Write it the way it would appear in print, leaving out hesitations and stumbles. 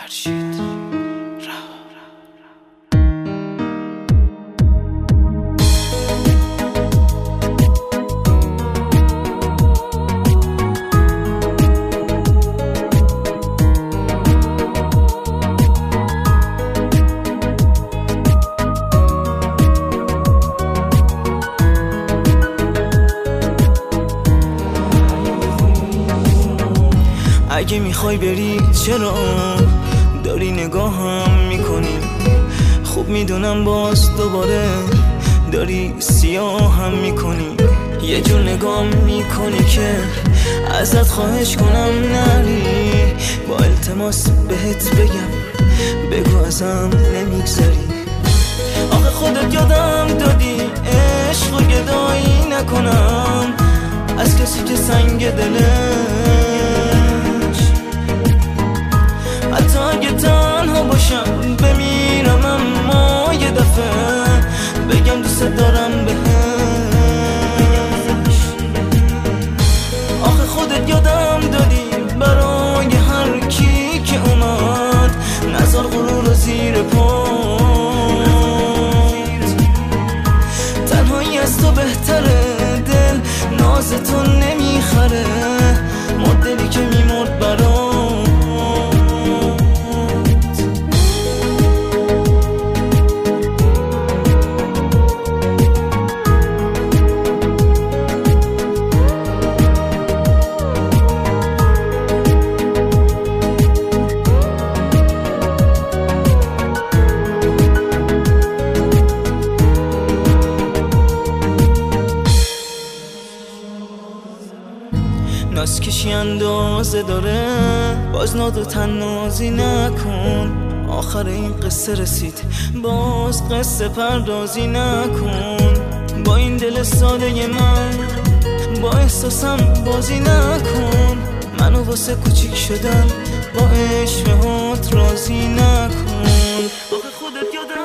فرشید اگه میخوای بری چرا داری نگاهم میکنی؟ خوب میدونم باز دوباره داری سیاهم میکنی. یه جور نگاه میکنی که ازت خواهش کنم نری، با التماس بهت بگم بگو ازم نمیگذری. آخه خودت یادم دادی عشق و گدایی نکنم از کسی که سنگ دله، حتی اگه تنها باشم بمیرم اما یه دفعه بگم دوست دارم بهش. آخه خودت یادم دادی برای هر کی که اومد نذار غرور رو زیر پات. تنهایی از تو بهتره، دل ناز تو نمیخره، مدلی که میمرد برات. ناز کشی اندازه داره، باز ناد و تنازی نکن. آخر این قصه رسید باز قصه پردازی نکن. با این دل ساده من با احساسم بازی نکن. منو واسه کوچیک شدن با عشق هات راضی نکن. آخه خودت یادم